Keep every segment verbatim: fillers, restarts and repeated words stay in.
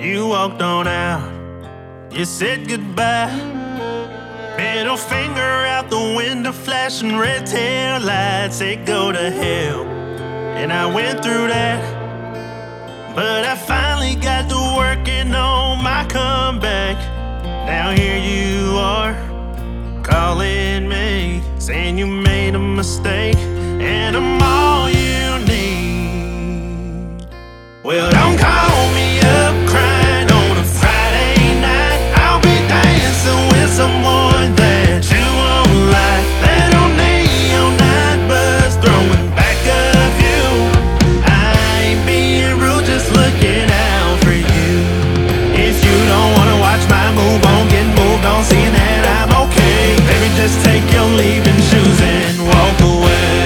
You walked on out, you said goodbye. Middle finger out the window, flashing red tail lights, said go to hell. And I went through that, but I finally got to working on my comeback. Now here you are, calling me, saying you made a mistake, and I'm all you need. Well, don't call me up crying on a Friday night. I'll be dancing with someone that you won't like. That old neon night bus throwing back of you. I ain't being rude, just looking out for you. If you don't wanna watch my move on, get moved on, seeing that I'm okay, baby, just take your leaving shoes and walk away.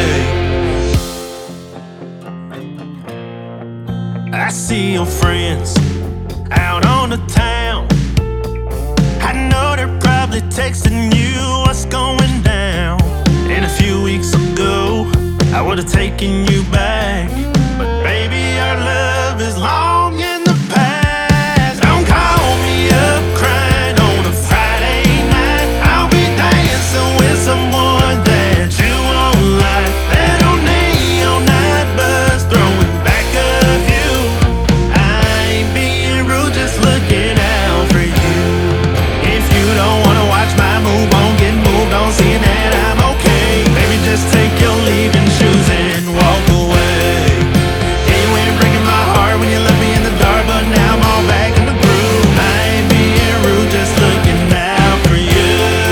I see your friends out on the town. I know they're probably texting you what's going down. And a few weeks ago, I would've taken you back, but baby, our love is long in the past. Don't call me up crying on a Friday night. I'll be dancing with someone that you won't like. That old neon night bus throwing back of you. I ain't being rude, just looking out for you. If you don't wanna watch my move on, get moved on, seeing that I'm okay, baby, just take your leaving shoes and walk away. Yeah, you ain't breaking my heart when you left me in the dark, but now I'm all back in the groove. I ain't being rude, just looking out for you.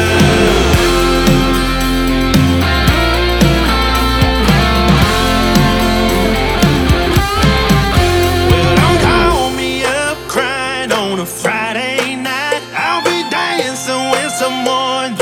Well, don't call me up crying on a Friday night. I'll be dancing with someone